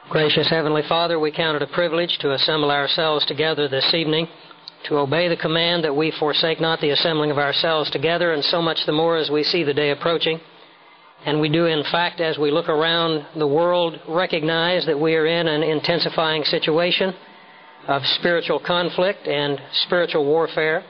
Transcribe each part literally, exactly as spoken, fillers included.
Gracious Heavenly Father, we count it a privilege to assemble ourselves together this evening, to obey the command that we forsake not the assembling of ourselves together, and so much the more as we see the day approaching. And we do, in fact, as we look around the world, recognize that we are in an intensifying situation of spiritual conflict and spiritual warfare.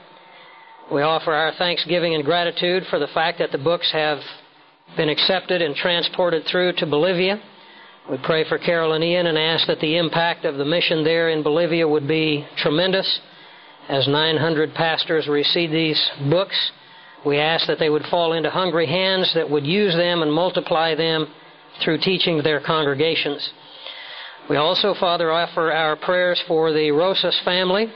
We offer our thanksgiving and gratitude for the fact that the books have been accepted and transported through to Bolivia. We pray for Carol and Ian and ask that the impact of the mission there in Bolivia would be tremendous. As nine hundred pastors receive these books, we ask that they would fall into hungry hands that would use them and multiply them through teaching their congregations. We also, Father, offer our prayers for the Rosas family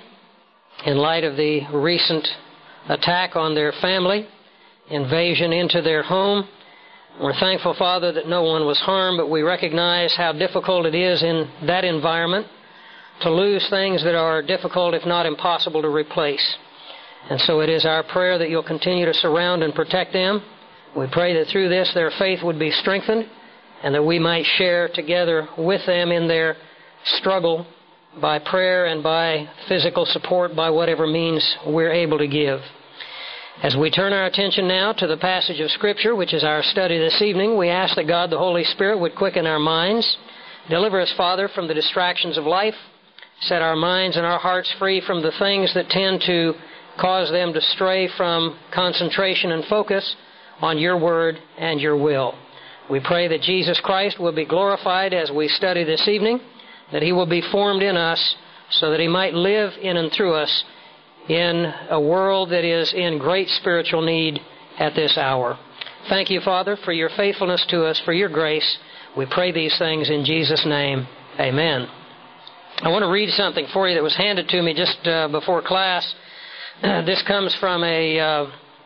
in light of the recent attack on their family, invasion into their home. We're thankful, Father, that no one was harmed, but we recognize how difficult it is in that environment to lose things that are difficult, if not impossible, to replace. And so it is our prayer that you'll continue to surround and protect them. We pray that through this their faith would be strengthened and that we might share together with them in their struggle by prayer and by physical support, by whatever means we're able to give. As we turn our attention now to the passage of Scripture, which is our study this evening, we ask that God the Holy Spirit would quicken our minds, deliver us, Father, from the distractions of life, set our minds and our hearts free from the things that tend to cause them to stray from concentration and focus on your word and your will. We pray that Jesus Christ will be glorified as we study this evening, that he will be formed in us so that he might live in and through us in a world that is in great spiritual need at this hour. Thank you, Father, for your faithfulness to us, for your grace. We pray these things in Jesus' name. Amen. I want to read something for you that was handed to me just uh, before class. This comes from a uh,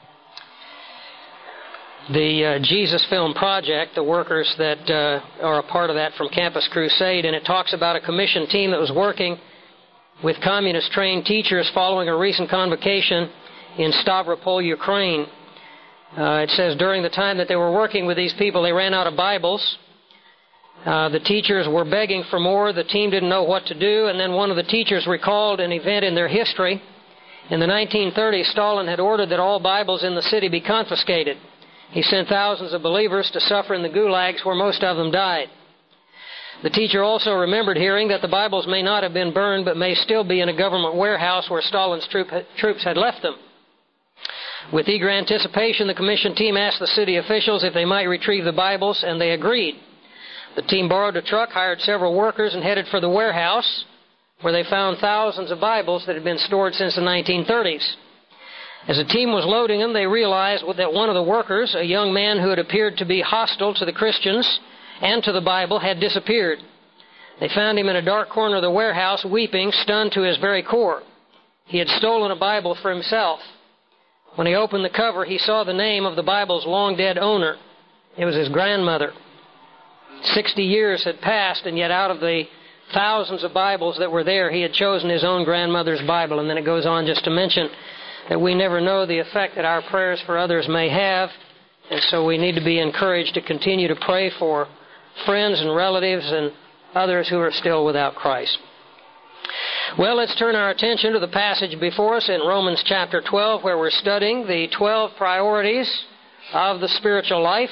the uh, Jesus Film Project, the workers that uh, are a part of that from Campus Crusade, and it talks about a commission team that was working with communist-trained teachers following a recent convocation in Stavropol, Ukraine. Uh, it says during the time that they were working with these people, they ran out of Bibles. Uh, the teachers were begging for more. The team didn't know what to do, and then one of the teachers recalled an event in their history. In the nineteen thirties, Stalin had ordered that all Bibles in the city be confiscated. He sent thousands of believers to suffer in the gulags where most of them died. The teacher also remembered hearing that the Bibles may not have been burned, but may still be in a government warehouse where Stalin's troop, troops had left them. With eager anticipation, the commission team asked the city officials if they might retrieve the Bibles, and they agreed. The team borrowed a truck, hired several workers, and headed for the warehouse, where they found thousands of Bibles that had been stored since the nineteen thirties. As the team was loading them, they realized that one of the workers, a young man who had appeared to be hostile to the Christians and to the Bible, had disappeared. They found him in a dark corner of the warehouse, weeping, stunned to his very core. He had stolen a Bible for himself. When he opened the cover, he saw the name of the Bible's long-dead owner. It was his grandmother. Sixty years had passed, and yet out of the thousands of Bibles that were there, he had chosen his own grandmother's Bible. And then it goes on just to mention that we never know the effect that our prayers for others may have, and so we need to be encouraged to continue to pray for friends and relatives and others who are still without Christ. Well, let's turn our attention to the passage before us in Romans chapter twelve, where we're studying the twelve priorities of the spiritual life.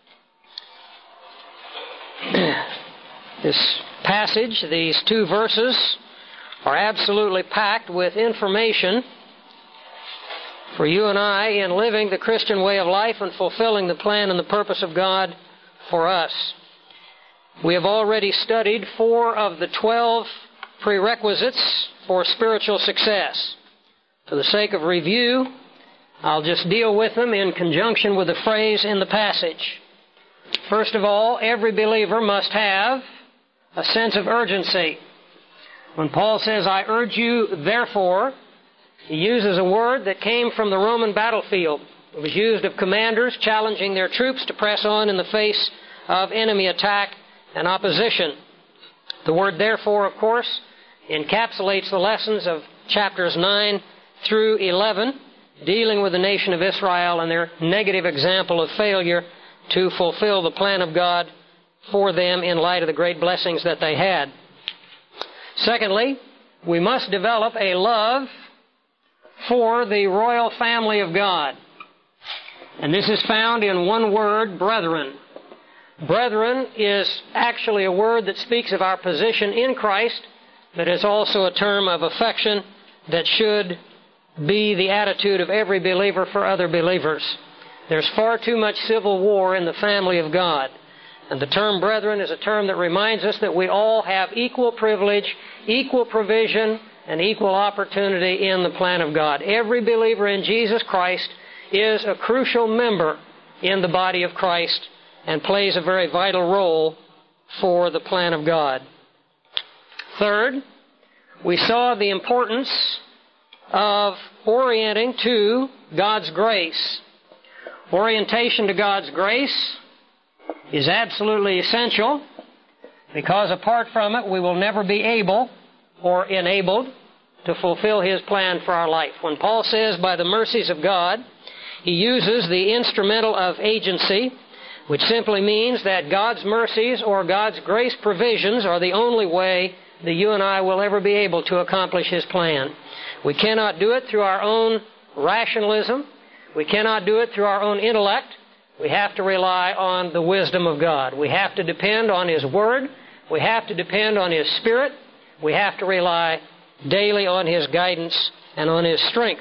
This passage, these two verses, are absolutely packed with information for you and I in living the Christian way of life and fulfilling the plan and the purpose of God for us. We have already studied four of the twelve prerequisites for spiritual success. For the sake of review, I'll just deal with them in conjunction with the phrase in the passage. First of all, every believer must have a sense of urgency. When Paul says, I urge you, therefore, he uses a word that came from the Roman battlefield. It was used of commanders challenging their troops to press on in the face of enemy attack and opposition. The word therefore, of course, encapsulates the lessons of chapters nine through eleven, dealing with the nation of Israel and their negative example of failure to fulfill the plan of God for them in light of the great blessings that they had. Secondly, we must develop a love for the royal family of God. And this is found in one word, brethren. Brethren is actually a word that speaks of our position in Christ, but is also a term of affection that should be the attitude of every believer for other believers. There's far too much civil war in the family of God. And the term brethren is a term that reminds us that we all have equal privilege, equal provision, and equal opportunity in the plan of God. Every believer in Jesus Christ is a crucial member in the body of Christ and plays a very vital role for the plan of God. Third, we saw the importance of orienting to God's grace. Orientation to God's grace is absolutely essential, because apart from it, we will never be able or enabled to fulfill His plan for our life. When Paul says, by the mercies of God, he uses the instrumental of agency, which simply means that God's mercies or God's grace provisions are the only way that you and I will ever be able to accomplish His plan. We cannot do it through our own rationalism. We cannot do it through our own intellect. We have to rely on the wisdom of God. We have to depend on His Word. We have to depend on His Spirit. We have to rely daily on His guidance and on His strength.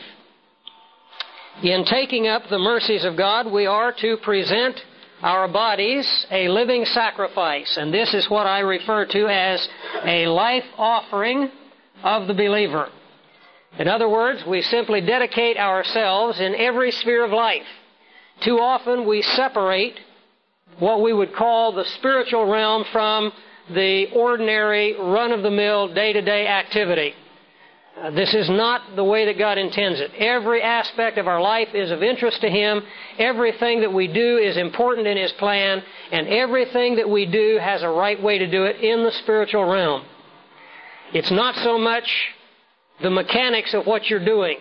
In taking up the mercies of God, we are to present our bodies a living sacrifice. And this is what I refer to as a life offering of the believer. In other words, we simply dedicate ourselves in every sphere of life. Too often we separate what we would call the spiritual realm from the ordinary, run-of-the-mill, day-to-day activity. Uh, this is not the way that God intends it. Every aspect of our life is of interest to Him. Everything that we do is important in His plan. And everything that we do has a right way to do it in the spiritual realm. It's not so much the mechanics of what you're doing.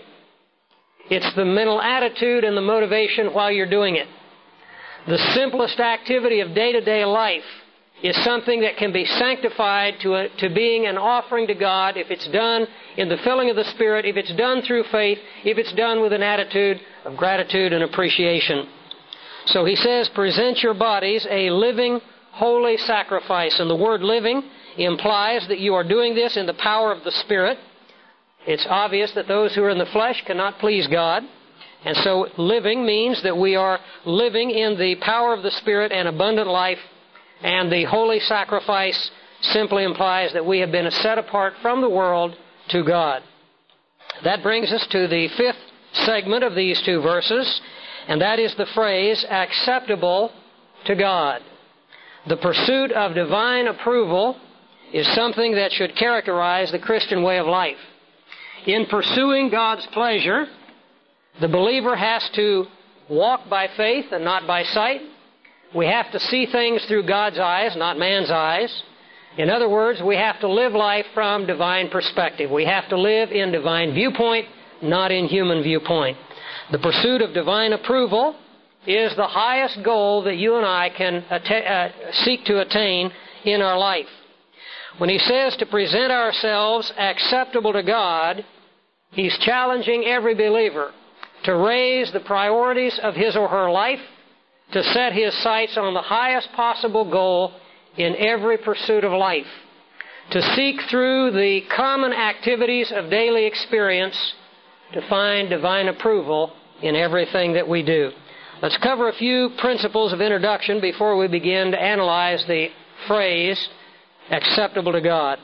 It's the mental attitude and the motivation while you're doing it. The simplest activity of day-to-day life is something that can be sanctified to, a, to being an offering to God if it's done in the filling of the Spirit, if it's done through faith, if it's done with an attitude of gratitude and appreciation. So he says, present your bodies a living, holy sacrifice. And the word living implies that you are doing this in the power of the Spirit. It's obvious that those who are in the flesh cannot please God. And so living means that we are living in the power of the Spirit and abundant life. And the holy sacrifice simply implies that we have been set apart from the world to God. That brings us to the fifth segment of these two verses, and that is the phrase, acceptable to God. The pursuit of divine approval is something that should characterize the Christian way of life. In pursuing God's pleasure, the believer has to walk by faith and not by sight. We have to see things through God's eyes, not man's eyes. In other words, we have to live life from divine perspective. We have to live in divine viewpoint, not in human viewpoint. The pursuit of divine approval is the highest goal that you and I can atta- uh, seek to attain in our life. When he says to present ourselves acceptable to God, he's challenging every believer to raise the priorities of his or her life, to set his sights on the highest possible goal in every pursuit of life, to seek through the common activities of daily experience to find divine approval in everything that we do. Let's cover a few principles of introduction before we begin to analyze the phrase, acceptable to God.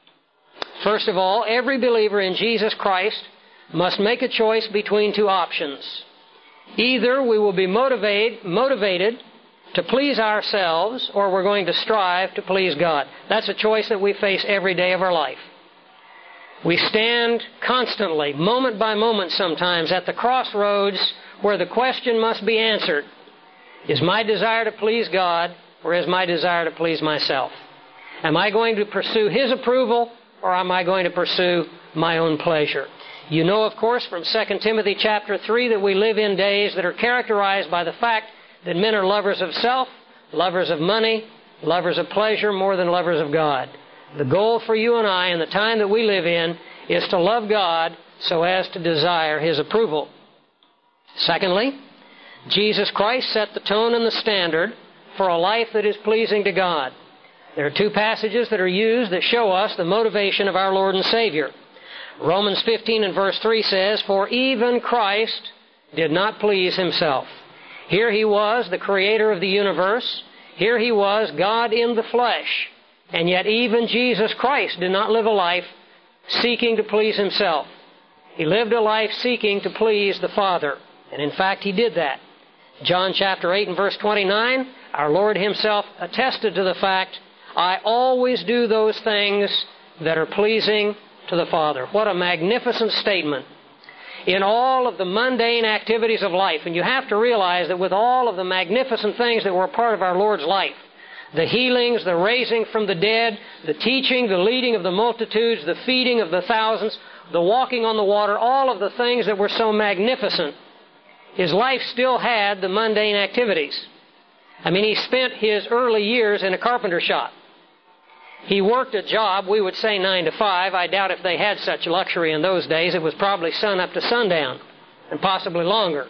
First of all, every believer in Jesus Christ must make a choice between two options. Either we will be motivate, motivated to please ourselves, or we're going to strive to please God. That's a choice that we face every day of our life. We stand constantly, moment by moment sometimes, at the crossroads where the question must be answered. Is my desire to please God, or is my desire to please myself? Am I going to pursue His approval, or am I going to pursue my own pleasure? You know, of course, from Second Timothy chapter three that we live in days that are characterized by the fact that men are lovers of self, lovers of money, lovers of pleasure more than lovers of God. The goal for you and I in the time that we live in is to love God so as to desire His approval. Secondly, Jesus Christ set the tone and the standard for a life that is pleasing to God. There are two passages that are used that show us the motivation of our Lord and Savior. Romans fifteen and verse three says, "For even Christ did not please Himself." Here He was, the Creator of the universe. Here He was, God in the flesh. And yet even Jesus Christ did not live a life seeking to please Himself. He lived a life seeking to please the Father. And in fact, He did that. John chapter eight and verse twenty-nine, our Lord Himself attested to the fact, "I always do those things that are pleasing to the Father." What a magnificent statement. In all of the mundane activities of life, and you have to realize that with all of the magnificent things that were a part of our Lord's life, the healings, the raising from the dead, the teaching, the leading of the multitudes, the feeding of the thousands, the walking on the water, all of the things that were so magnificent, His life still had the mundane activities. I mean, He spent His early years in a carpenter shop. He worked a job, we would say nine to five. I doubt if they had such luxury in those days. It was probably sun up to sundown, and possibly longer.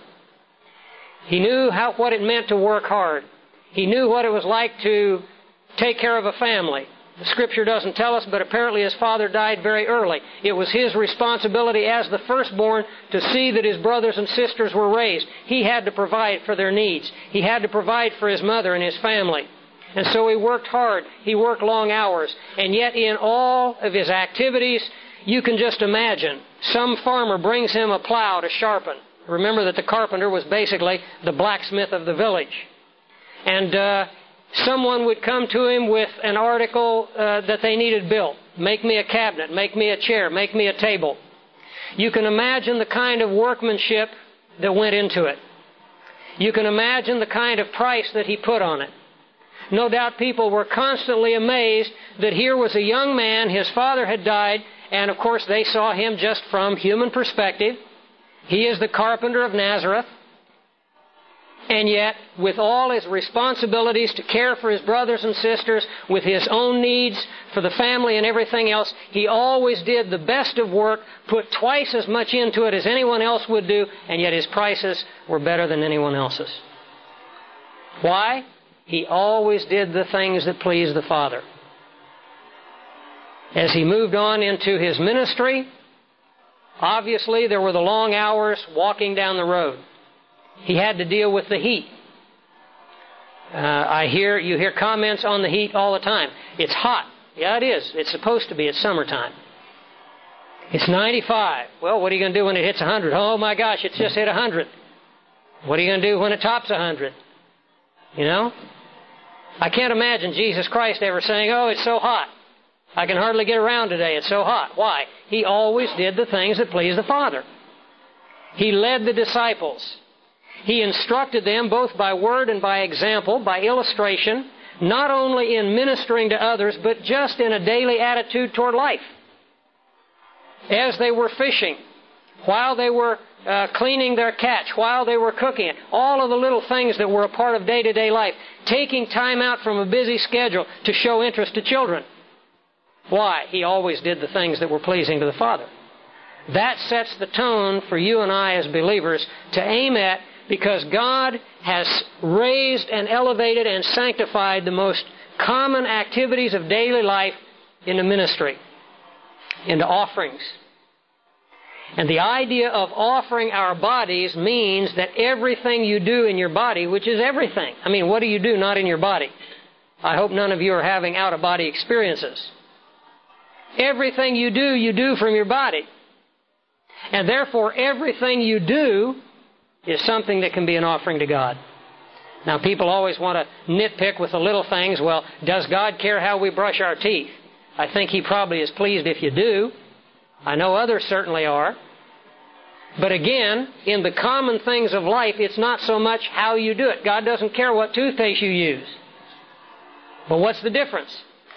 He knew how, what it meant to work hard. He knew what it was like to take care of a family. The Scripture doesn't tell us, but apparently his father died very early. It was his responsibility as the firstborn to see that his brothers and sisters were raised. He had to provide for their needs. He had to provide for his mother and his family. And so he worked hard. He worked long hours. And yet in all of his activities, you can just imagine, some farmer brings him a plow to sharpen. Remember that the carpenter was basically the blacksmith of the village. And uh, someone would come to him with an article uh, that they needed built. Make me a cabinet, make me a chair, make me a table. You can imagine the kind of workmanship that went into it. You can imagine the kind of price that he put on it. No doubt people were constantly amazed that here was a young man, his father had died, and of course they saw him just from human perspective. He is the carpenter of Nazareth. And yet, with all his responsibilities to care for his brothers and sisters, with his own needs for the family and everything else, he always did the best of work, put twice as much into it as anyone else would do, and yet his prices were better than anyone else's. Why? He always did the things that pleased the Father. As he moved on into his ministry, obviously there were the long hours walking down the road. He had to deal with the heat. Uh, I hear you hear comments on the heat all the time. It's hot. Yeah, it is. It's supposed to be. It's summertime. It's ninety-five. Well, what are you going to do when it hits one hundred? Oh my gosh, it's just hit one hundred. What are you going to do when it tops one hundred? You know? I can't imagine Jesus Christ ever saying, "Oh, it's so hot. I can hardly get around today. It's so hot." Why? He always did the things that pleased the Father. He led the disciples. He instructed them both by word and by example, by illustration, not only in ministering to others, but just in a daily attitude toward life. As they were fishing, while they were uh, cleaning their catch, while they were cooking it, all of the little things that were a part of day-to-day life, taking time out from a busy schedule to show interest to children. Why? He always did the things that were pleasing to the Father. That sets the tone for you and I as believers to aim at, because God has raised and elevated and sanctified the most common activities of daily life into ministry, into offerings. And the idea of offering our bodies means that everything you do in your body, which is everything. I mean, what do you do not in your body? I hope none of you are having out-of-body experiences. Everything you do, you do from your body. And therefore, everything you do is something that can be an offering to God. Now, people always want to nitpick with the little things. Well, does God care how we brush our teeth? I think He probably is pleased if you do. I know others certainly are. But again, in the common things of life, it's not so much how you do it. God doesn't care what toothpaste you use. But what's the difference?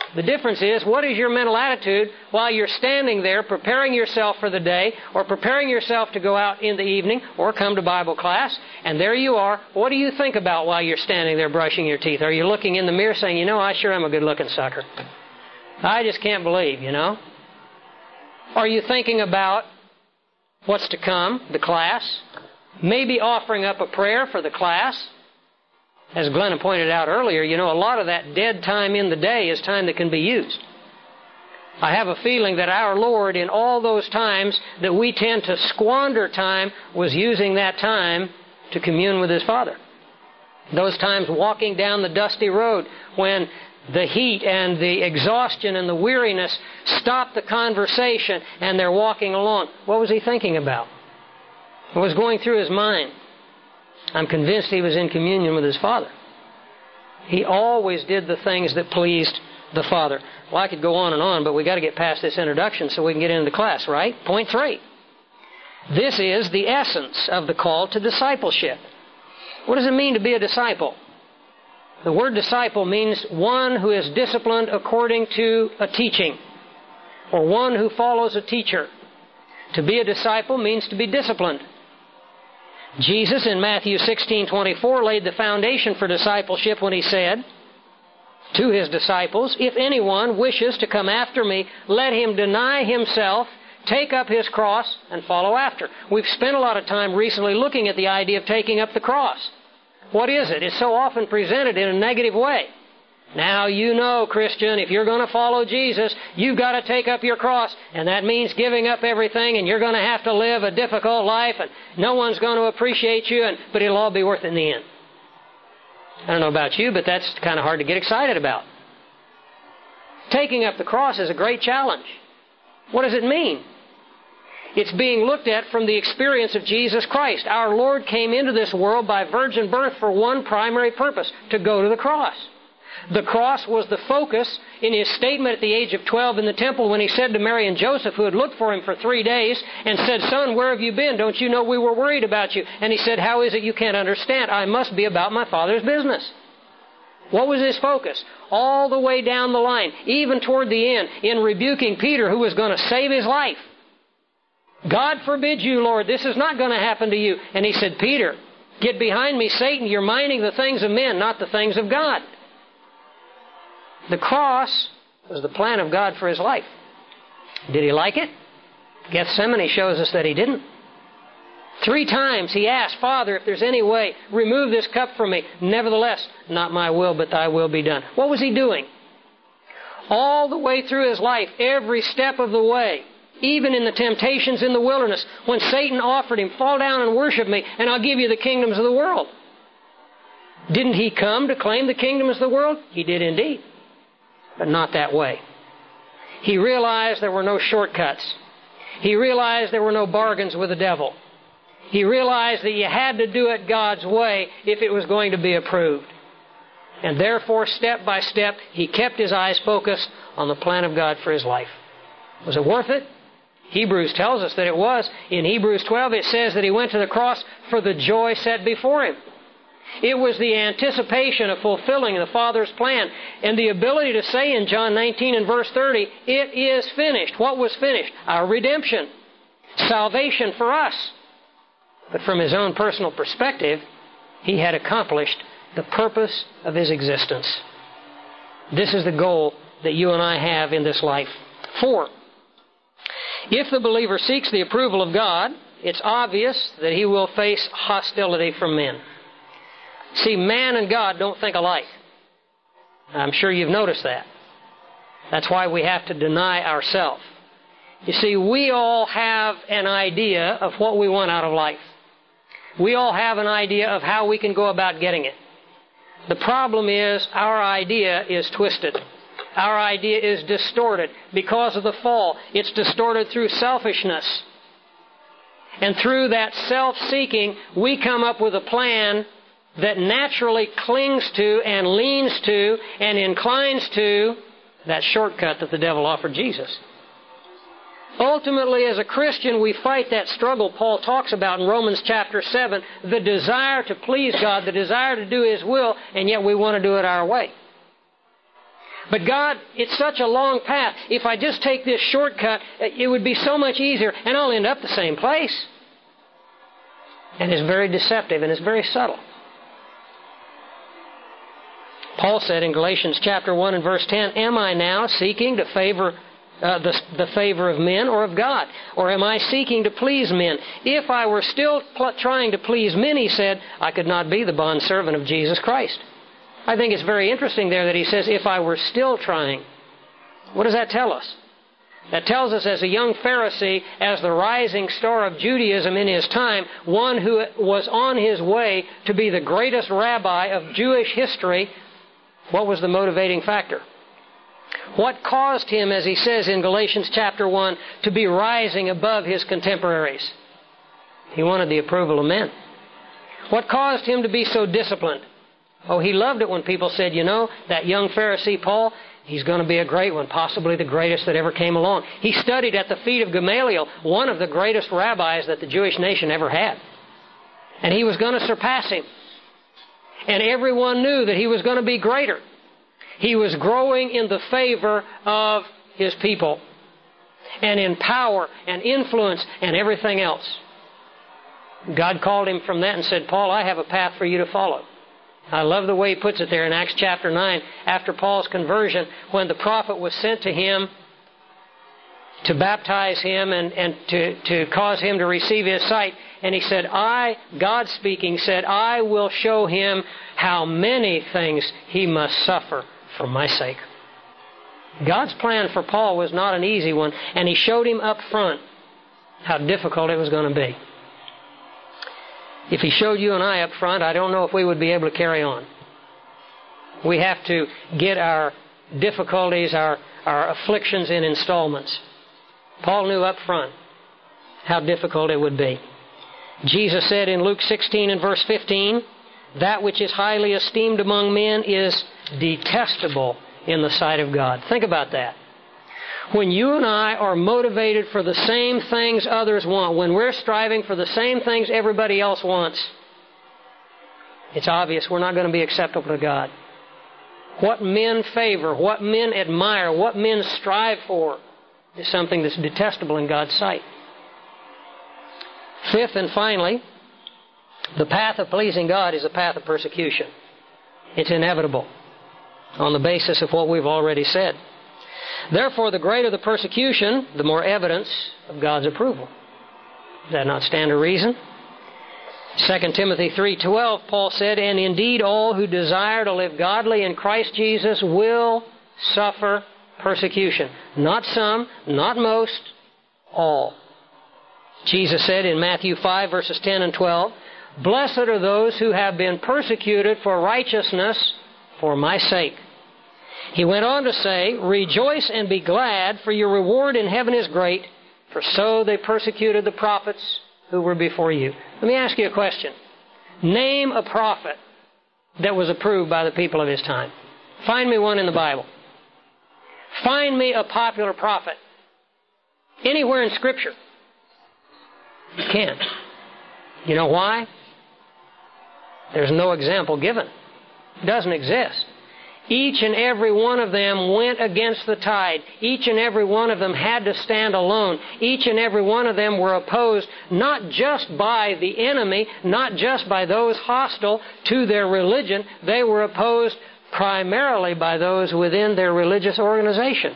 The difference is, what is your mental attitude while you're standing there preparing yourself for the day, or preparing yourself to go out in the evening, or come to Bible class, and there you are. What do you think about while you're standing there brushing your teeth? Are you looking in the mirror saying, you know, I sure am a good-looking sucker. I just can't believe, you know? Are you thinking about what's to come, the class? Maybe offering up a prayer for the class? As Glenn pointed out earlier, you know, a lot of that dead time in the day is time that can be used. I have a feeling that our Lord, in all those times that we tend to squander time, was using that time to commune with His Father. Those times walking down the dusty road when the heat and the exhaustion and the weariness stop the conversation and they're walking along. What was He thinking about? What was going through His mind? I'm convinced He was in communion with His Father. He always did the things that pleased the Father. Well, I could go on and on, but we've got to get past this introduction so we can get into the class, right? Point three. This is the essence of the call to discipleship. What does it mean to be a disciple? The word disciple means one who is disciplined according to a teaching, or one who follows a teacher. To be a disciple means to be disciplined. Jesus in Matthew sixteen twenty-four laid the foundation for discipleship when He said to His disciples, if anyone wishes to come after me, let him deny himself, take up his cross, and follow after. We've spent a lot of time recently looking at the idea of taking up the cross. What is it? It's so often presented in a negative way. Now, you know, Christian, if you're going to follow Jesus, you've got to take up your cross, and that means giving up everything, and you're going to have to live a difficult life, and no one's going to appreciate you, and but it'll all be worth it in the end. I don't know about you, but that's kind of hard to get excited about. Taking up the cross is a great challenge. What does it mean? It's being looked at from the experience of Jesus Christ. Our Lord came into this world by virgin birth for one primary purpose, to go to the cross. The cross was the focus in His statement at the age of twelve in the temple when He said to Mary and Joseph, who had looked for Him for three days, and said, Son, where have you been? Don't you know we were worried about you? And He said, how is it you can't understand? I must be about my Father's business. What was His focus? All the way down the line, even toward the end, in rebuking Peter, who was going to save his life. God forbid you, Lord, this is not going to happen to you. And He said, Peter, get behind me, Satan. You're minding the things of men, not the things of God. The cross was the plan of God for His life. Did He like it? Gethsemane shows us that He didn't. Three times He asked, Father, if there's any way, remove this cup from me. Nevertheless, not my will, but Thy will be done. What was He doing? All the way through His life, every step of the way, even in the temptations in the wilderness, when Satan offered Him, fall down and worship me, and I'll give you the kingdoms of the world. Didn't He come to claim the kingdoms of the world? He did indeed. But not that way. He realized there were no shortcuts. He realized there were no bargains with the devil. He realized that you had to do it God's way if it was going to be approved. And therefore, step by step, He kept His eyes focused on the plan of God for His life. Was it worth it? Hebrews tells us that it was. In Hebrews twelve, it says that He went to the cross for the joy set before Him. It was the anticipation of fulfilling the Father's plan and the ability to say in John nineteen and verse thirty, it is finished. What was finished? Our redemption. Salvation for us. But from His own personal perspective, He had accomplished the purpose of His existence. This is the goal that you and I have in this life. Four, if the believer seeks the approval of God, it's obvious that he will face hostility from men. See, man and God don't think alike. I'm sure you've noticed that. That's why we have to deny ourselves. You see, we all have an idea of what we want out of life. We all have an idea of how we can go about getting it. The problem is our idea is twisted. Our idea is distorted because of the fall. It's distorted through selfishness. And through that self-seeking, we come up with a plan that naturally clings to and leans to and inclines to that shortcut that the devil offered Jesus. Ultimately, as a Christian, we fight that struggle Paul talks about in Romans chapter seven, the desire to please God, the desire to do His will, and yet we want to do it our way. But God, it's such a long path. If I just take this shortcut, it would be so much easier, and I'll end up the same place. And it's very deceptive, and it's very subtle. Paul said in Galatians chapter one and verse ten, am I now seeking to favor uh, the, the favor of men or of God? Or am I seeking to please men? If I were still pl- trying to please men, he said, I could not be the bondservant of Jesus Christ. I think it's very interesting there that he says, if I were still trying. What does that tell us? That tells us as a young Pharisee, as the rising star of Judaism in his time, one who was on his way to be the greatest rabbi of Jewish history, what was the motivating factor? What caused him, as he says in Galatians chapter one, to be rising above his contemporaries? He wanted the approval of men. What caused him to be so disciplined? Oh, he loved it when people said, you know, that young Pharisee Paul, he's going to be a great one, possibly the greatest that ever came along. He studied at the feet of Gamaliel, one of the greatest rabbis that the Jewish nation ever had. And he was going to surpass him. And everyone knew that he was going to be greater. He was growing in the favor of his people, and in power and influence and everything else. God called him from that and said, Paul, I have a path for you to follow. I love the way he puts it there in Acts chapter nine. After Paul's conversion, when the prophet was sent to him to baptize him and, and to, to cause him to receive his sight, and he said, I, God speaking, said, I will show him how many things he must suffer for my sake. God's plan for Paul was not an easy one, and he showed him up front how difficult it was going to be. If he showed you and I up front, I don't know if we would be able to carry on. We have to get our difficulties, our, our afflictions in installments. Paul knew up front how difficult it would be. Jesus said in Luke sixteen and verse fifteen, that which is highly esteemed among men is detestable in the sight of God. Think about that. When you and I are motivated for the same things others want, when we're striving for the same things everybody else wants, it's obvious we're not going to be acceptable to God. What men favor, what men admire, what men strive for is something that's detestable in God's sight. Fifth and finally, the path of pleasing God is a path of persecution. It's inevitable on the basis of what we've already said. Therefore, the greater the persecution, the more evidence of God's approval. Does that not stand to reason? Second Timothy three twelve, Paul said, and indeed all who desire to live godly in Christ Jesus will suffer persecution. Not some, not most, all. Jesus said in Matthew five, verses ten and twelve, blessed are those who have been persecuted for righteousness for my sake. He went on to say, rejoice and be glad, for your reward in heaven is great, for so they persecuted the prophets who were before you. Let me ask you a question. Name a prophet that was approved by the people of his time. Find me one in the Bible. Find me a popular prophet anywhere in Scripture. You can't. You know why? There's no example given. It doesn't exist. Each and every one of them went against the tide. Each and every one of them had to stand alone. Each and every one of them were opposed not just by the enemy, not just by those hostile to their religion. They were opposed primarily by those within their religious organization.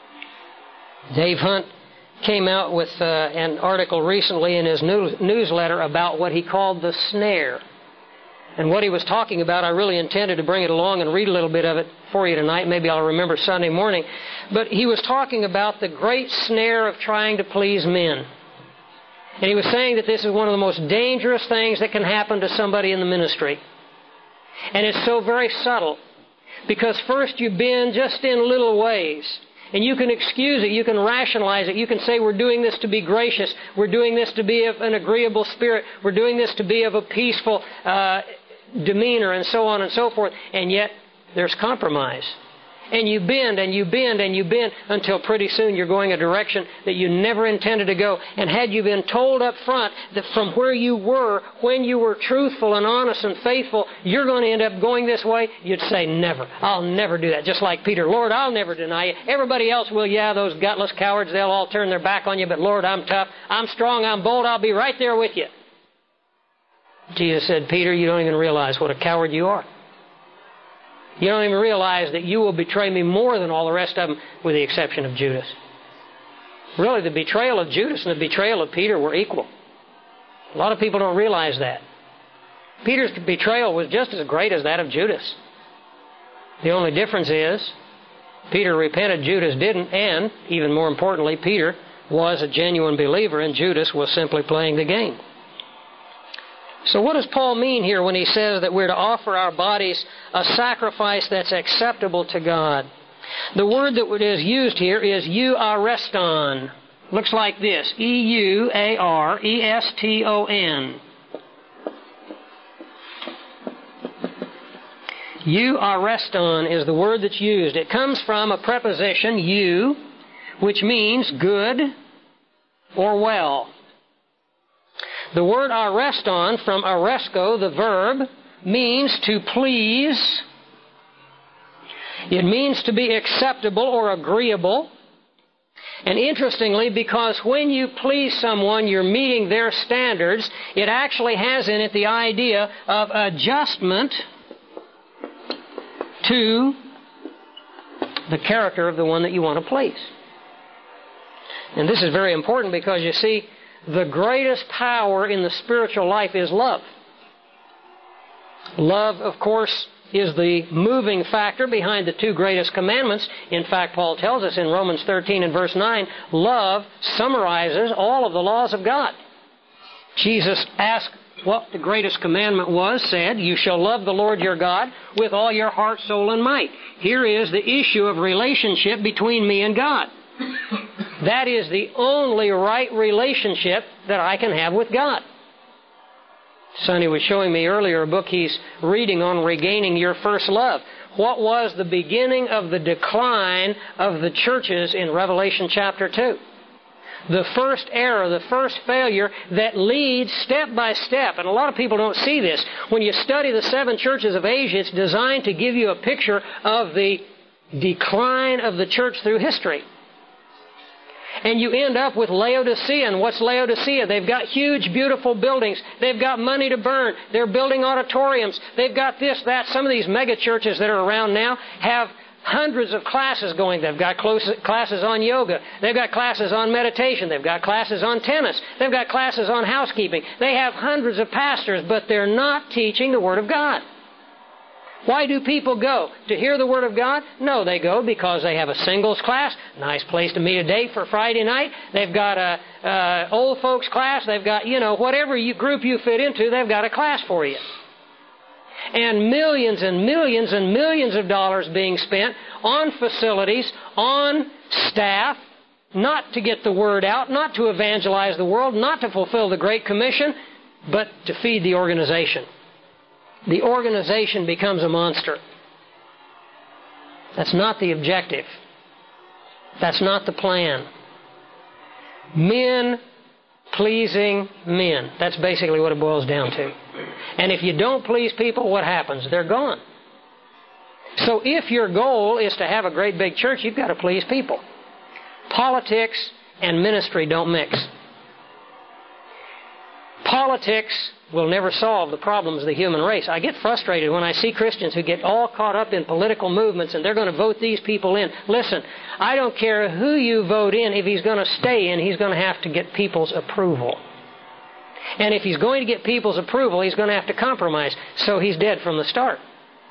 Dave Hunt came out with uh, an article recently in his news- newsletter about what he called the snare. And what he was talking about, I really intended to bring it along and read a little bit of it for you tonight. Maybe I'll remember Sunday morning. But he was talking about the great snare of trying to please men. And he was saying that this is one of the most dangerous things that can happen to somebody in the ministry. And it's so very subtle. Because first you bend just in little ways. And you can excuse it, you can rationalize it, you can say we're doing this to be gracious, we're doing this to be of an agreeable spirit, we're doing this to be of a peaceful uh, demeanor, and so on and so forth. And yet there's compromise. And you bend and you bend and you bend until pretty soon you're going a direction that you never intended to go. And had you been told up front that from where you were, when you were truthful and honest and faithful, you're going to end up going this way, you'd say, never. I'll never do that. Just like Peter, Lord, I'll never deny you. Everybody else will, yeah, those gutless cowards, they'll all turn their back on you. But Lord, I'm tough. I'm strong. I'm bold. I'll be right there with you. Jesus said, Peter, you don't even realize what a coward you are. You don't even realize that you will betray me more than all the rest of them, with the exception of Judas. Really, the betrayal of Judas and the betrayal of Peter were equal. A lot of people don't realize that. Peter's betrayal was just as great as that of Judas. The only difference is Peter repented, Judas didn't, and, even more importantly, Peter was a genuine believer and Judas was simply playing the game. So what does Paul mean here when he says that we're to offer our bodies a sacrifice that's acceptable to God? The word that is used here is euareston. Looks like this, E U A R E S T O N. Euareston is the word that's used. It comes from a preposition, eu, which means good or well. The word areston, from aresko, the verb, means to please. It means to be acceptable or agreeable. And interestingly, because when you please someone, you're meeting their standards, it actually has in it the idea of adjustment to the character of the one that you want to please. And this is very important because, you see, the greatest power in the spiritual life is love. Love, of course, is the moving factor behind the two greatest commandments. In fact, Paul tells us in Romans thirteen and verse nine, love summarizes all of the laws of God. Jesus asked what the greatest commandment was, said, you shall love the Lord your God with all your heart, soul, and might. Here is the issue of relationship between me and God. That is the only right relationship that I can have with God. Sonny was showing me earlier a book he's reading on regaining your first love. What was the beginning of the decline of the churches in Revelation chapter two? The first error, the first failure that leads step by step. And a lot of people don't see this. When you study the seven churches of Asia, it's designed to give you a picture of the decline of the church through history. And you end up with Laodicea. And what's Laodicea? They've got huge, beautiful buildings. They've got money to burn. They're building auditoriums. They've got this, that. Some of these mega churches that are around now have hundreds of classes going. They've got classes on yoga. They've got classes on meditation. They've got classes on tennis. They've got classes on housekeeping. They have hundreds of pastors, but they're not teaching the Word of God. Why do people go? To hear the Word of God? No, they go because they have a singles class, nice place to meet a date for Friday night. They've got a, a old folks class. They've got, you know, whatever you, group you fit into, they've got a class for you. And millions and millions and millions of dollars being spent on facilities, on staff, not to get the Word out, not to evangelize the world, not to fulfill the Great Commission, but to feed the organization. The organization becomes a monster. That's not the objective. That's not the plan. Men pleasing men. That's basically what it boils down to. And if you don't please people, what happens? They're gone. So if your goal is to have a great big church, you've got to please people. Politics and ministry don't mix. Politics will never solve the problems of the human race. I get frustrated when I see Christians who get all caught up in political movements and they're going to vote these people in. Listen, I don't care who you vote in. If he's going to stay in, he's going to have to get people's approval. And if he's going to get people's approval, he's going to have to compromise. So he's dead from the start.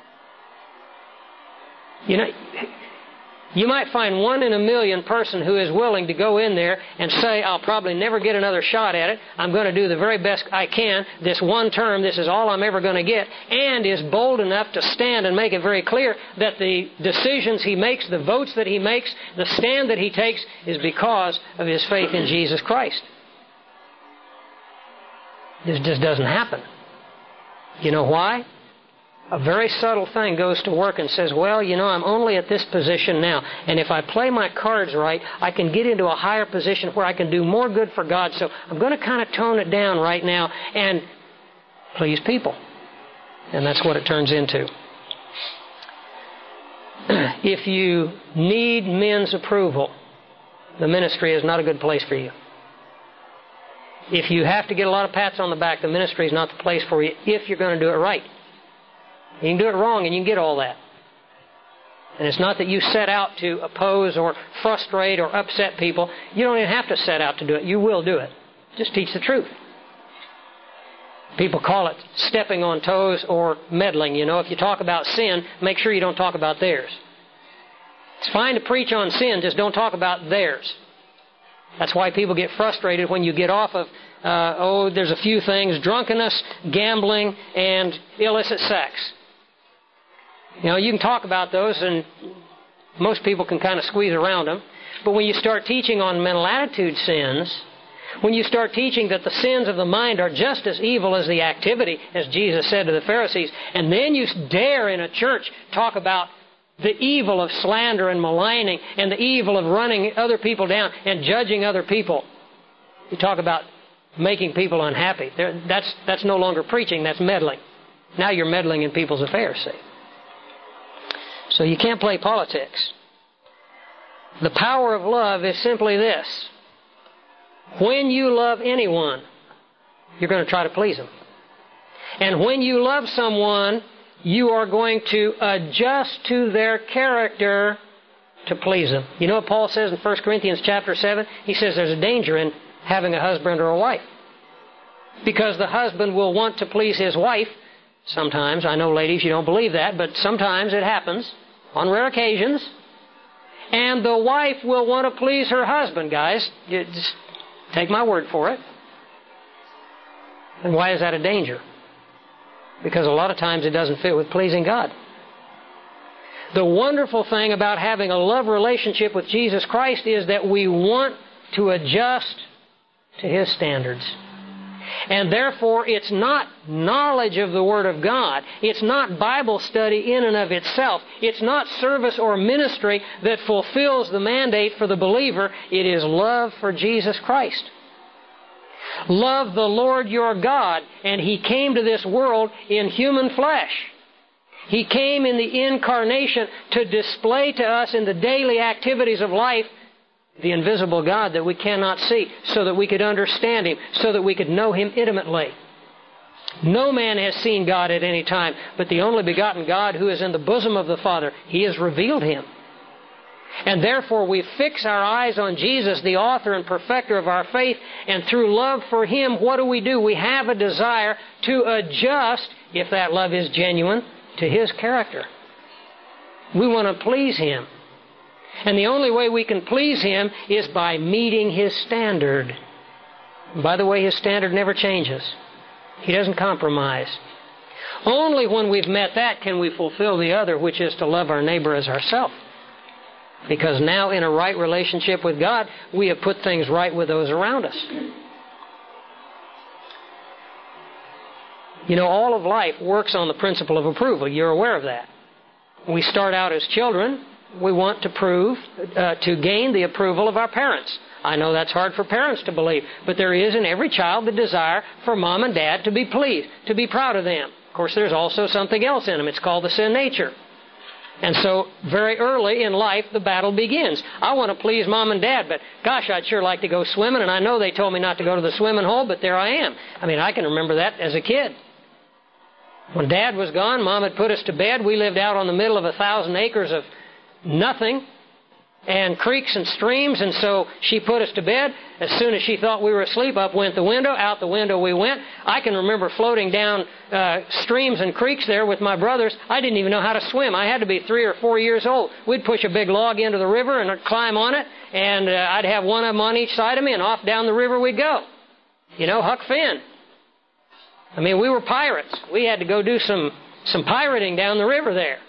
You know, you might find one in a million person who is willing to go in there and say, I'll probably never get another shot at it. I'm going to do the very best I can. This one term, this is all I'm ever going to get. And is bold enough to stand and make it very clear that the decisions he makes, the votes that he makes, the stand that he takes is because of his faith in Jesus Christ. This just doesn't happen. You know why? a very subtle thing goes to work and says, well, you know, I'm only at this position now, and if I play my cards right, I can get into a higher position where I can do more good for God, so I'm going to kind of tone it down right now and please people. And that's what it turns into. If you need men's approval, the ministry is not a good place for you. If you have to get a lot of pats on the back, the ministry is not the place for you if you're going to do it right. You can do it wrong and you can get all that. And it's not that you set out to oppose or frustrate or upset people. You don't even have to set out to do it. You will do it. Just teach the truth. People call it stepping on toes or meddling. You know, if you talk about sin, make sure you don't talk about theirs. It's fine to preach on sin, just don't talk about theirs. That's why people get frustrated when you get off of, uh, oh, there's a few things, drunkenness, gambling, and illicit sex. You know, you can talk about those and most people can kind of squeeze around them. But when you start teaching on mental attitude sins, when you start teaching that the sins of the mind are just as evil as the activity, as Jesus said to the Pharisees, and then you dare in a church talk about the evil of slander and maligning and the evil of running other people down and judging other people. You talk about making people unhappy. That's, that's no longer preaching, that's meddling. Now you're meddling in people's affairs, see. So you can't play politics. The power of love is simply this. When you love anyone, you're going to try to please them. And when you love someone, you are going to adjust to their character to please them. You know what Paul says in First Corinthians chapter seven? He says there's a danger in having a husband or a wife. Because the husband will want to please his wife. Sometimes, I know ladies, you don't believe that, but sometimes it happens, on rare occasions. And the wife will want to please her husband, guys. You just take my word for it. And why is that a danger? Because a lot of times it doesn't fit with pleasing God. The wonderful thing about having a love relationship with Jesus Christ is that we want to adjust to His standards. And therefore, it's not knowledge of the Word of God. It's not Bible study in and of itself. It's not service or ministry that fulfills the mandate for the believer. It is love for Jesus Christ. Love the Lord your God, and He came to this world in human flesh. He came in the incarnation to display to us in the daily activities of life the invisible God that we cannot see, so that we could understand Him, so that we could know Him intimately. No man has seen God at any time, but the only begotten God who is in the bosom of the Father, He has revealed Him. And therefore we fix our eyes on Jesus, the author and perfecter of our faith, and through love for Him, what do we do? We have a desire to adjust, if that love is genuine, to His character. We want to please Him. And the only way we can please Him is by meeting His standard. And by the way, His standard never changes. He doesn't compromise. Only when we've met that can we fulfill the other, which is to love our neighbor as ourselves. Because now in a right relationship with God, we have put things right with those around us. You know, all of life works on the principle of approval. You're aware of that. We start out as children. We want to prove, uh, to gain the approval of our parents. I know that's hard for parents to believe, but there is in every child the desire for mom and dad to be pleased, to be proud of them. Of course, there's also something else in them. It's called the sin nature. And so, very early in life, the battle begins. I want to please mom and dad, but gosh, I'd sure like to go swimming, and I know they told me not to go to the swimming hole, but there I am. I mean, I can remember that as a kid. When Dad was gone, Mom had put us to bed. We lived out on the middle of a thousand acres of nothing and creeks and streams, and so she put us to bed. As soon as she thought we were asleep, up went the window, out the window we went. I can remember floating down uh, streams and creeks there with my brothers. I didn't even know how to swim. I had to be three or four years old. We'd push a big log into the river and I'd climb on it, and uh, I'd have one of them on each side of me, and off down the river we'd go. You know, Huck Finn. I mean, we were pirates. We had to go do some, some pirating down the river there.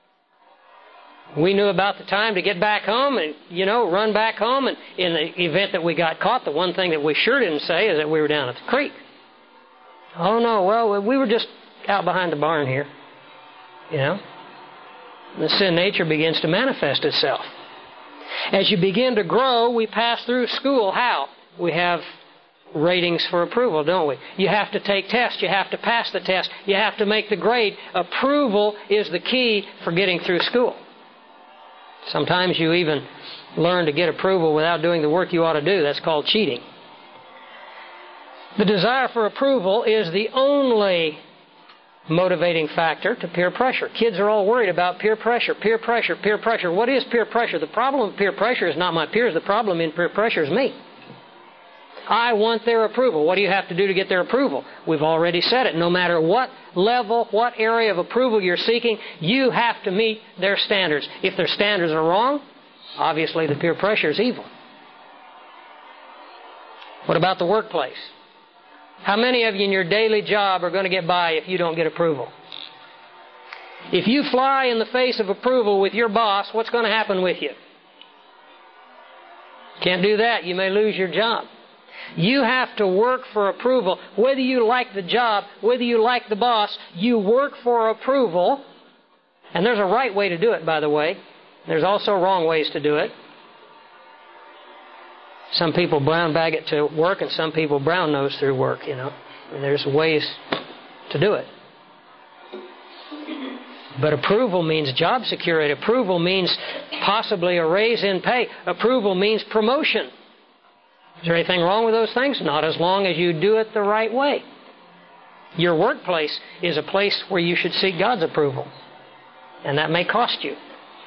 We knew about the time to get back home and, you know, run back home. And in the event that we got caught, the one thing that we sure didn't say is that we were down at the creek. Oh, no, well, we were just out behind the barn here. You know? The sin nature begins to manifest itself. As you begin to grow, we pass through school. How? We have ratings for approval, don't we? You have to take tests. You have to pass the test. You have to make the grade. Approval is the key for getting through school. Sometimes you even learn to get approval without doing the work you ought to do. That's called cheating. The desire for approval is the only motivating factor to peer pressure. Kids are all worried about peer pressure, peer pressure, peer pressure. What is peer pressure? The problem with peer pressure is not my peers. The problem in peer pressure is me. I want their approval. What do you have to do to get their approval? We've already said it. No matter what level, what area of approval you're seeking, you have to meet their standards. If their standards are wrong, obviously the peer pressure is evil. What about the workplace? How many of you in your daily job are going to get by if you don't get approval? If you fly in the face of approval with your boss, what's going to happen with you? Can't do that. You may lose your job. You have to work for approval. Whether you like the job, whether you like the boss, you work for approval. And there's a right way to do it, by the way. There's also wrong ways to do it. Some people brown bag it to work, and some people brown nose through work, you know. And there's ways to do it. But approval means job security. Approval means possibly a raise in pay. Approval means promotion. Is there anything wrong with those things? Not as long as you do it the right way. Your workplace is a place where you should seek God's approval. And that may cost you.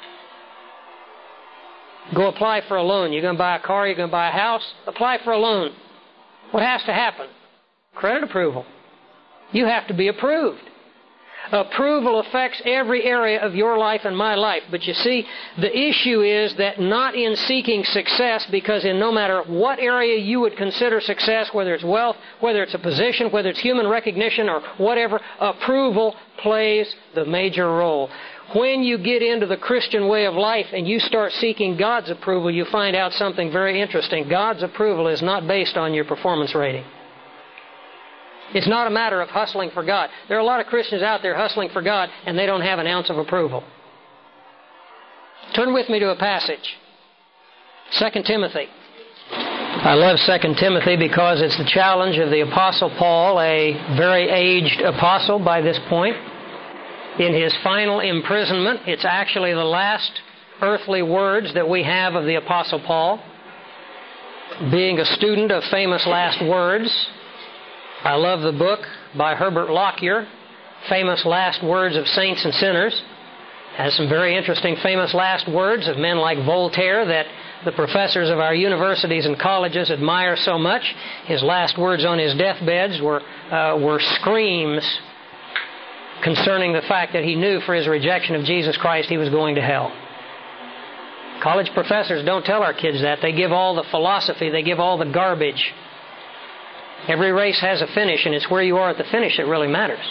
Go apply for a loan. You're going to buy a car, you're going to buy a house. Apply for a loan. What has to happen? Credit approval. You have to be approved. Approval affects every area of your life and my life. But you see, the issue is that not in seeking success, because in no matter what area you would consider success, whether it's wealth, whether it's a position, whether it's human recognition or whatever, approval plays the major role. When you get into the Christian way of life and you start seeking God's approval, you find out something very interesting. God's approval is not based on your performance rating. It's not a matter of hustling for God. There are a lot of Christians out there hustling for God, and they don't have an ounce of approval. Turn with me to a passage. Second Timothy. I love Second Timothy because it's the challenge of the Apostle Paul, a very aged apostle by this point. In his final imprisonment, it's actually the last earthly words that we have of the Apostle Paul. Being a student of famous last words, I love the book by Herbert Lockyer, Famous Last Words of Saints and Sinners. It has some very interesting famous last words of men like Voltaire that the professors of our universities and colleges admire so much. His last words on his deathbeds were, uh, were screams concerning the fact that he knew for his rejection of Jesus Christ he was going to hell. College professors don't tell our kids that. They give all the philosophy, they give all the garbage. Every race has a finish, and it's where you are at the finish that really matters.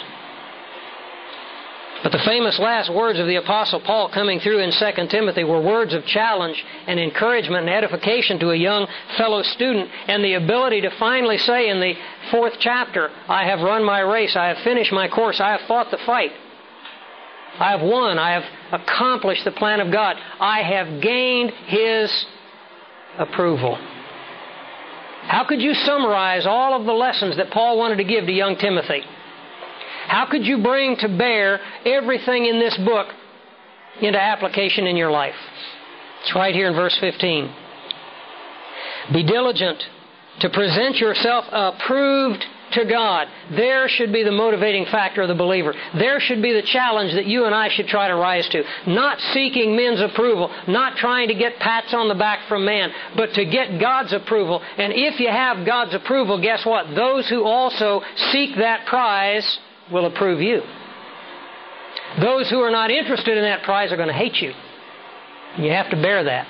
But the famous last words of the Apostle Paul coming through in Second Timothy were words of challenge and encouragement and edification to a young fellow student, and the ability to finally say in the fourth chapter, I have run my race, I have finished my course, I have fought the fight. I have won, I have accomplished the plan of God. I have gained His approval. How could you summarize all of the lessons that Paul wanted to give to young Timothy? How could you bring to bear everything in this book into application in your life? It's right here in verse fifteen. Be diligent to present yourself approved to God. There should be the motivating factor of the believer. There should be the challenge that you and I should try to rise to. Not seeking men's approval, not trying to get pats on the back from man, but to get God's approval. And if you have God's approval, guess what? Those who also seek that prize will approve you. Those who are not interested in that prize are going to hate you. You have to bear that.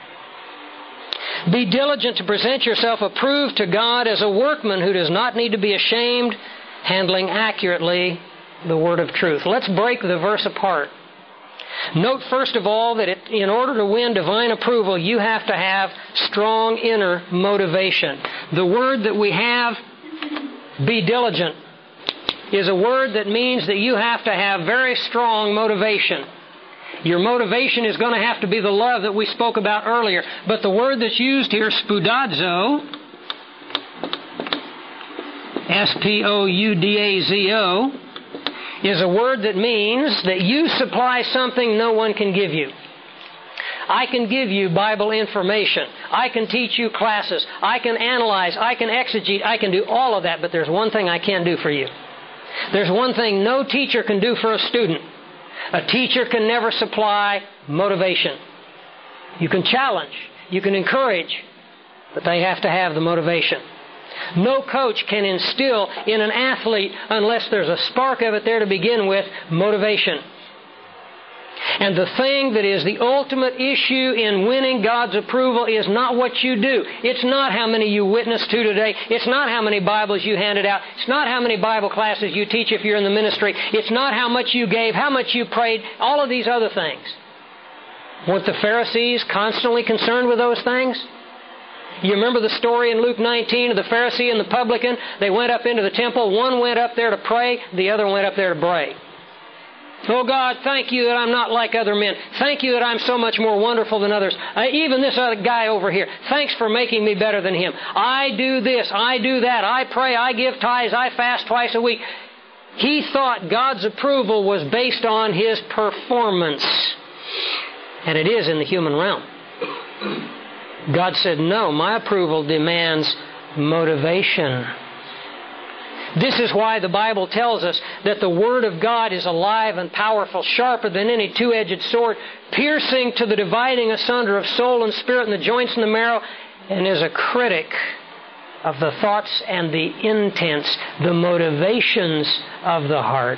Be diligent to present yourself approved to God as a workman who does not need to be ashamed, handling accurately the word of truth. Let's break the verse apart. Note first of all that it, in order to win divine approval, you have to have strong inner motivation. The word that we have, be diligent, is a word that means that you have to have very strong motivation. Your motivation is going to have to be the love that we spoke about earlier. But the word that's used here, spoudazo, S P O U D A Z O, is a word that means that you supply something no one can give you. I can give you Bible information. I can teach you classes. I can analyze. I can exegete. I can do all of that, but there's one thing I can't do for you. There's one thing no teacher can do for a student. A teacher can never supply motivation. You can challenge. You can encourage, but they have to have the motivation. No coach can instill in an athlete, unless there's a spark of it there to begin with, motivation. And the thing that is the ultimate issue in winning God's approval is not what you do. It's not how many you witness to today. It's not how many Bibles you handed out. It's not how many Bible classes you teach if you're in the ministry. It's not how much you gave, how much you prayed, all of these other things. Weren't the Pharisees constantly concerned with those things? You remember the story in Luke nineteen of the Pharisee and the publican? They went up into the temple. One went up there to pray. The other went up there to bray. Oh God, thank you that I'm not like other men. Thank you that I'm so much more wonderful than others. Uh, even this other guy over here. Thanks for making me better than him. I do this. I do that. I pray. I give tithes. I fast twice a week. He thought God's approval was based on his performance. And it is in the human realm. God said, no, my approval demands motivation. This is why the Bible tells us that the Word of God is alive and powerful, sharper than any two-edged sword, piercing to the dividing asunder of soul and spirit and the joints and the marrow, and is a critic of the thoughts and the intents, the motivations of the heart.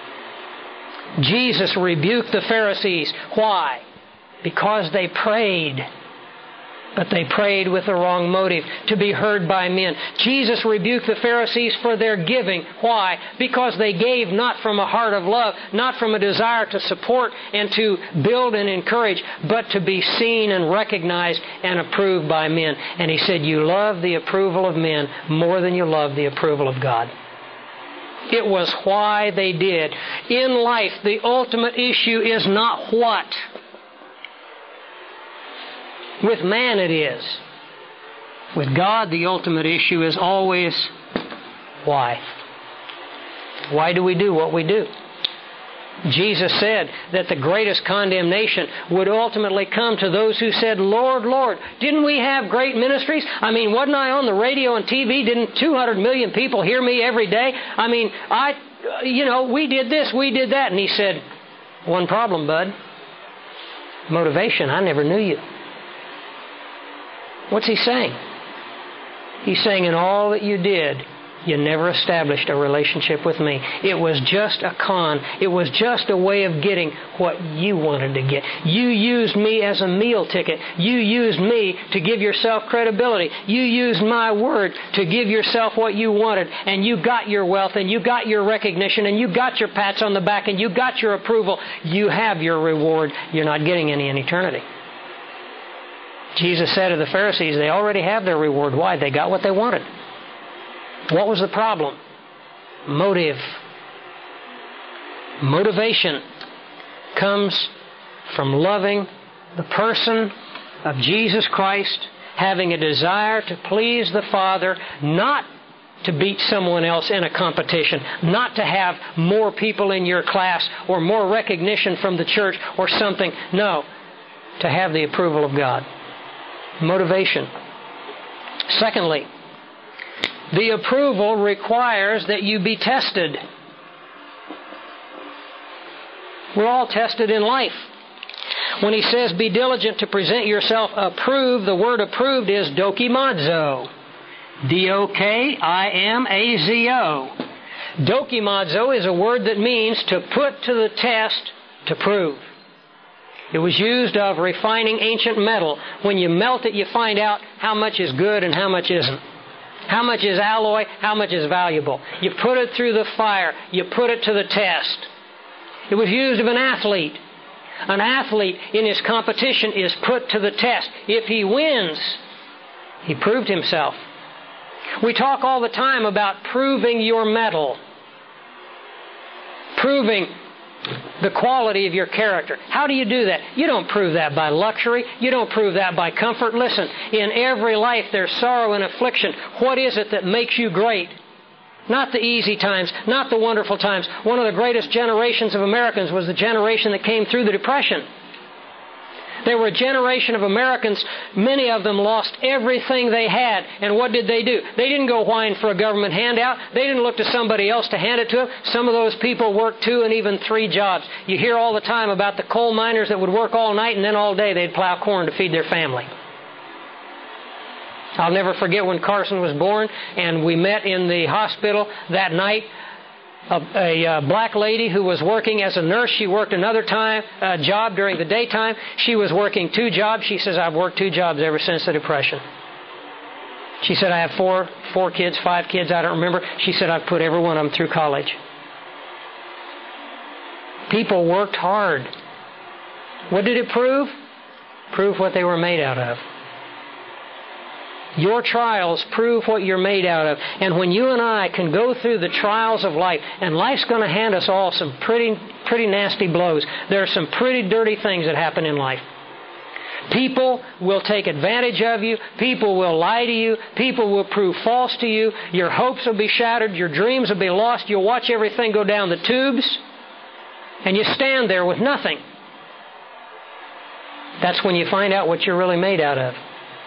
Jesus rebuked the Pharisees. Why? Because they prayed. But they prayed with the wrong motive, to be heard by men. Jesus rebuked the Pharisees for their giving. Why? Because they gave not from a heart of love, not from a desire to support and to build and encourage, but to be seen and recognized and approved by men. And He said, you love the approval of men more than you love the approval of God. It was why they did. In life, the ultimate issue is not what. With man it is. With God, the ultimate issue is always why. Why do we do what we do? Jesus said that the greatest condemnation would ultimately come to those who said, Lord, Lord, didn't we have great ministries? I mean, wasn't I on the radio and T V? Didn't two hundred million people hear me every day? I mean, I, you know, we did this, we did that. And He said, one problem, bud. Motivation. I never knew you. What's He saying? He's saying in all that you did, you never established a relationship with me. It was just a con. It was just a way of getting what you wanted to get. You used me as a meal ticket. You used me to give yourself credibility. You used my word to give yourself what you wanted. And you got your wealth, and you got your recognition, and you got your pats on the back, and you got your approval. You have your reward. You're not getting any in eternity. Jesus said to the Pharisees, they already have their reward. Why? They got what they wanted. What was the problem? Motive. Motivation comes from loving the person of Jesus Christ, having a desire to please the Father, not to beat someone else in a competition, not to have more people in your class or more recognition from the church or something. No, to have the approval of God. Motivation. Secondly, the approval requires that you be tested. We're all tested in life. When He says, be diligent to present yourself approved, the word approved is dokimazo. D O K I M A Z O. Dokimazo is a word that means to put to the test, to prove. It was used of refining ancient metal. When you melt it, you find out how much is good and how much isn't. How much is alloy, how much is valuable. You put it through the fire. You put it to the test. It was used of an athlete. An athlete in his competition is put to the test. If he wins, he proved himself. We talk all the time about proving your mettle. proving the quality of your character. How do you do that? You don't prove that by luxury. You don't prove that by comfort. Listen, in every life there's sorrow and affliction. What is it that makes you great? Not the easy times, not the wonderful times. One of the greatest generations of Americans was the generation that came through the Depression. They were a generation of Americans, many of them lost everything they had. And what did they do? They didn't go whine for a government handout. They didn't look to somebody else to hand it to them. Some of those people worked two and even three jobs. You hear all the time about the coal miners that would work all night and then all day they'd plow corn to feed their family. I'll never forget when Carson was born and we met in the hospital that night. A, a, a black lady who was working as a nurse. She worked another time uh, job during the daytime. She was working two jobs. She says, I've worked two jobs ever since the Depression. She said, I have four, four kids, five kids, I don't remember. She said, I've put every one of them through college. People worked hard. What did it prove? Prove what they were made out of. Your trials prove what you're made out of. And when you and I can go through the trials of life, and life's going to hand us all some pretty, pretty nasty blows. There are some pretty dirty things that happen in life. People will take advantage of you. People will lie to you. People will prove false to you. Your hopes will be shattered. Your dreams will be lost. You'll watch everything go down the tubes. And you stand there with nothing. That's when you find out what you're really made out of.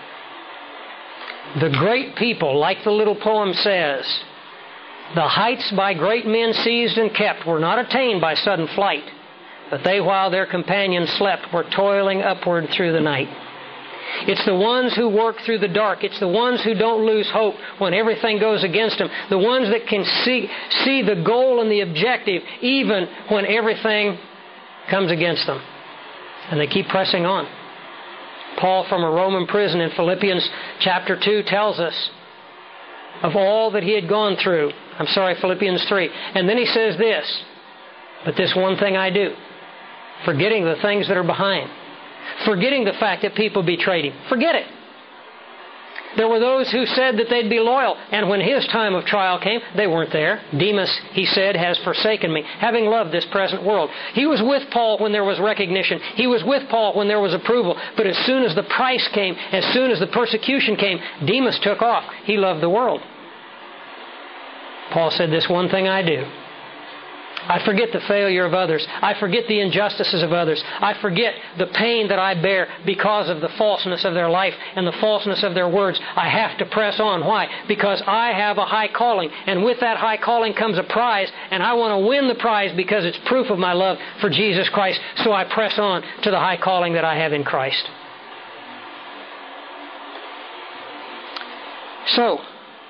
The great people, like the little poem says, the heights by great men seized and kept were not attained by sudden flight, but they, while their companions slept, were toiling upward through the night. It's the ones who work through the dark. It's the ones who don't lose hope when everything goes against them. The ones that can see, see the goal and the objective even when everything comes against them. And they keep pressing on. Paul from a Roman prison in Philippians chapter two tells us of all that he had gone through. I'm sorry, Philippians three. And then he says this, but this one thing I do, forgetting the things that are behind, forgetting the fact that people betrayed him. Forget it. There were those who said that they'd be loyal, and when his time of trial came, they weren't there. Demas, he said, has forsaken me, having loved this present world. He was with Paul when there was recognition. He was with Paul when there was approval. But as soon as the price came, as soon as the persecution came, Demas took off. He loved the world. Paul said, this one thing I do. I forget the failure of others. I forget the injustices of others. I forget the pain that I bear because of the falseness of their life and the falseness of their words. I have to press on. Why? Because I have a high calling, and with that high calling comes a prize, and I want to win the prize because it's proof of my love for Jesus Christ. So I press on to the high calling that I have in Christ. So,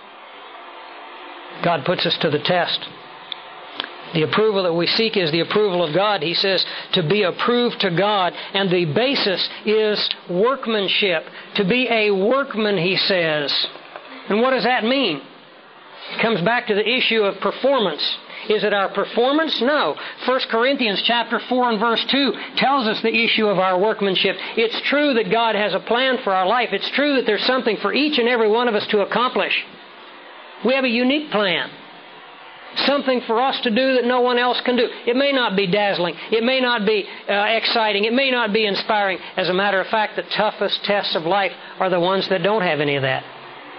God puts us to the test. The approval that we seek is the approval of God. He says to be approved to God. And the basis is workmanship. To be a workman, he says. And what does that mean? It comes back to the issue of performance. Is it our performance? No. First Corinthians chapter four and verse two tells us the issue of our workmanship. It's true that God has a plan for our life. It's true that there's something for each and every one of us to accomplish. We have a unique plan. Something for us to do that no one else can do. It may not be dazzling. It may not be uh, exciting. It may not be inspiring. As a matter of fact, the toughest tests of life are the ones that don't have any of that.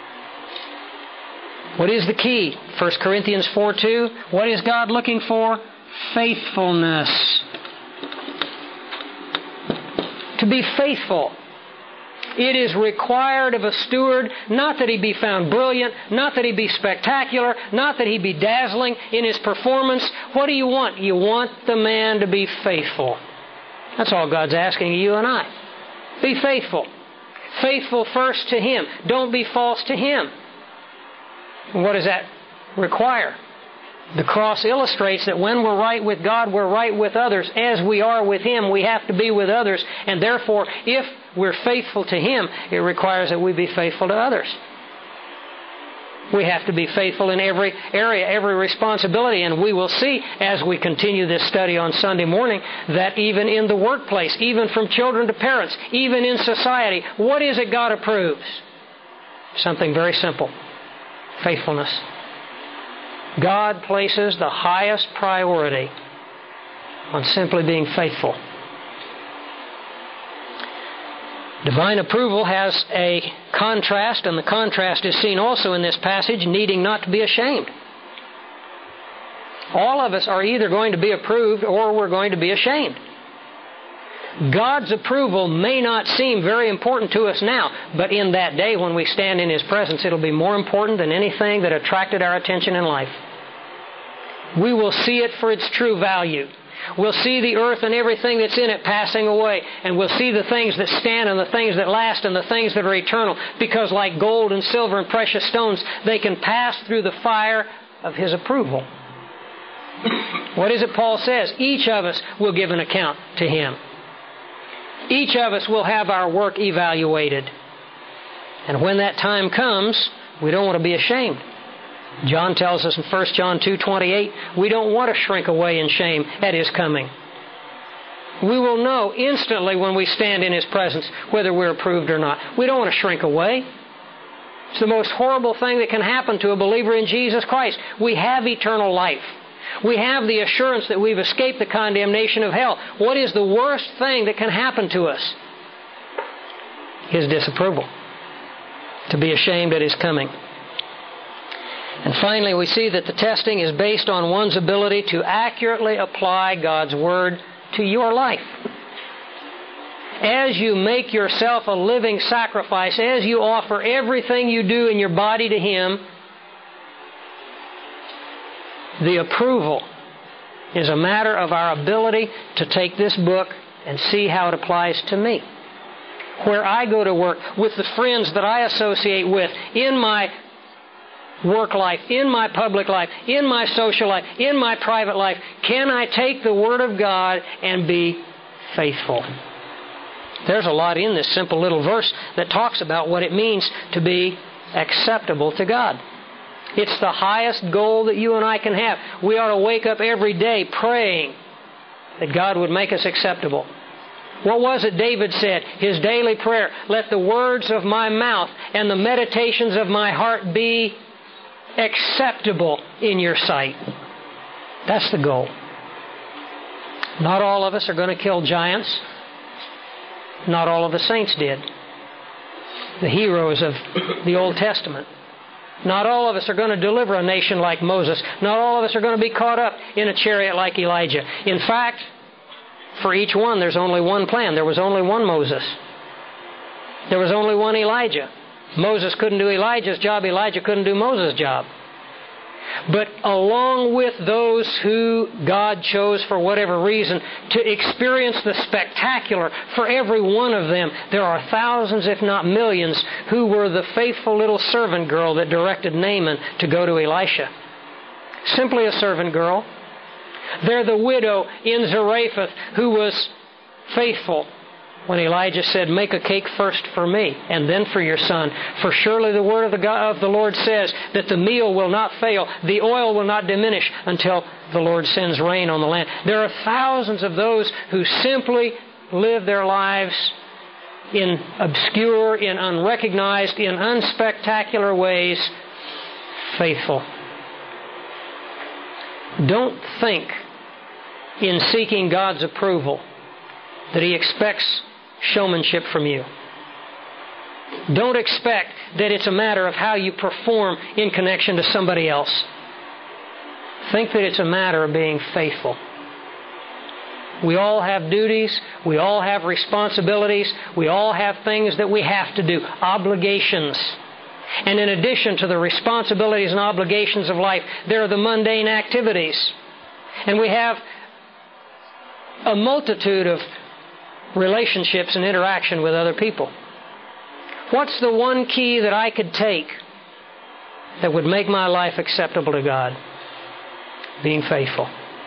What is the key? First Corinthians four two. What is God looking for? Faithfulness. To be faithful. It is required of a steward, not that he be found brilliant, not that he be spectacular, not that he be dazzling in his performance. What do you want? You want the man to be faithful. That's all God's asking of you and I. Be faithful. Faithful first to Him. Don't be false to Him. What does that require? The cross illustrates that when we're right with God, we're right with others. As we are with Him, we have to be with others. And therefore, if we're faithful to Him, it requires that we be faithful to others. We have to be faithful in every area, every responsibility. And we will see as we continue this study on Sunday morning that even in the workplace, even from children to parents, even in society, what is it God approves? Something very simple. Faithfulness. God places the highest priority on simply being faithful. Divine approval has a contrast, and the contrast is seen also in this passage, needing not to be ashamed. All of us are either going to be approved or we're going to be ashamed. God's approval may not seem very important to us now, but in that day when we stand in His presence, it'll be more important than anything that attracted our attention in life. We will see it for its true value. We'll see the earth and everything that's in it passing away, and we'll see the things that stand and the things that last and the things that are eternal, because like gold and silver and precious stones, they can pass through the fire of His approval. What is it Paul says? Each of us will give an account to Him. Each of us will have our work evaluated. And when that time comes, we don't want to be ashamed. John tells us in First John two twenty-eight, we don't want to shrink away in shame at His coming. We will know instantly when we stand in His presence whether we're approved or not. We don't want to shrink away. It's the most horrible thing that can happen to a believer in Jesus Christ. We have eternal life. We have the assurance that we've escaped the condemnation of hell. What is the worst thing that can happen to us? His disapproval. To be ashamed at His coming. And finally, we see that the testing is based on one's ability to accurately apply God's Word to your life. As you make yourself a living sacrifice, as you offer everything you do in your body to Him, the approval is a matter of our ability to take this book and see how it applies to me. Where I go to work, with the friends that I associate with, in my work life, in my public life, in my social life, in my private life, can I take the Word of God and be faithful? There's a lot in this simple little verse that talks about what it means to be acceptable to God. It's the highest goal that you and I can have. We ought to wake up every day praying that God would make us acceptable. What was it David said? His daily prayer, let the words of my mouth and the meditations of my heart be acceptable in your sight. That's the goal. Not all of us are going to kill giants. Not all of the saints did. The heroes of the Old Testament. Not all of us are going to deliver a nation like Moses. Not all of us are going to be caught up in a chariot like Elijah. In fact, for each one there's only one plan. There was only one Moses. There was only one Elijah. Moses couldn't do Elijah's job. Elijah couldn't do Moses' job. But along with those who God chose for whatever reason to experience the spectacular, for every one of them, there are thousands, if not millions, who were the faithful little servant girl that directed Naaman to go to Elisha. Simply a servant girl. They're the widow in Zarephath who was faithful when Elijah said, make a cake first for me and then for your son. For surely the word of the, God, of the Lord says that the meal will not fail, the oil will not diminish until the Lord sends rain on the land. There are thousands of those who simply live their lives in obscure, in unrecognized, in unspectacular ways, faithful. Don't think in seeking God's approval that He expects showmanship from you. Don't expect that it's a matter of how you perform in connection to somebody else. Think that it's a matter of being faithful. We all have duties. We all have responsibilities. We all have things that we have to do, obligations. And in addition to the responsibilities and obligations of life, there are the mundane activities. And we have a multitude of relationships and interaction with other people. What's the one key that I could take that would make my life acceptable to God? Being faithful.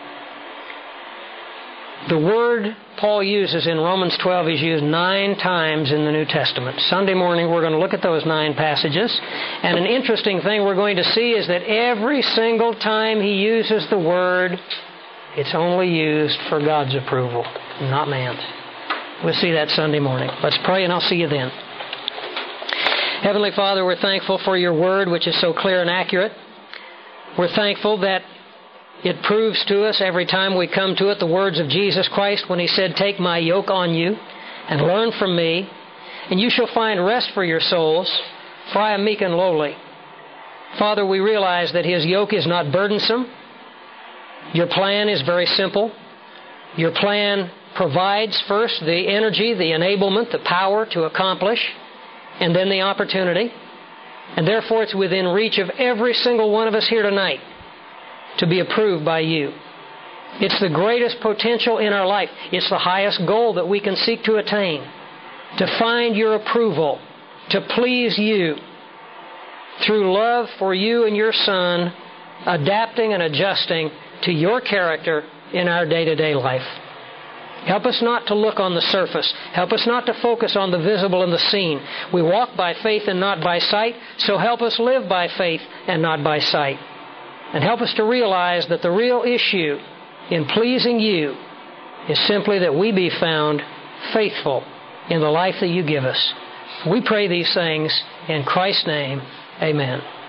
The word Paul uses in Romans twelve is used nine times in the New Testament. Sunday morning we're going to look at those nine passages. And an interesting thing we're going to see is that every single time he uses the word, it's only used for God's approval, not man's. We'll see that Sunday morning. Let's pray and I'll see you then. Heavenly Father, we're thankful for your word, which is so clear and accurate. We're thankful that It proves to us every time we come to it the words of Jesus Christ when He said, "Take my yoke on you and learn from me, and you shall find rest for your souls, for I am meek and lowly." Father, we realize that His yoke is not burdensome. Your plan is very simple. Your plan provides first the energy, the enablement, the power to accomplish, and then the opportunity. And therefore it's within reach of every single one of us here tonight to be approved by You. It's the greatest potential in our life. It's the highest goal that we can seek to attain. To find Your approval, to please You, through love for You and Your Son, adapting and adjusting to Your character in our day-to-day life. Help us not to look on the surface. Help us not to focus on the visible and the seen. We walk by faith and not by sight, so help us live by faith and not by sight. And help us to realize that the real issue in pleasing You is simply that we be found faithful in the life that You give us. We pray these things in Christ's name. Amen.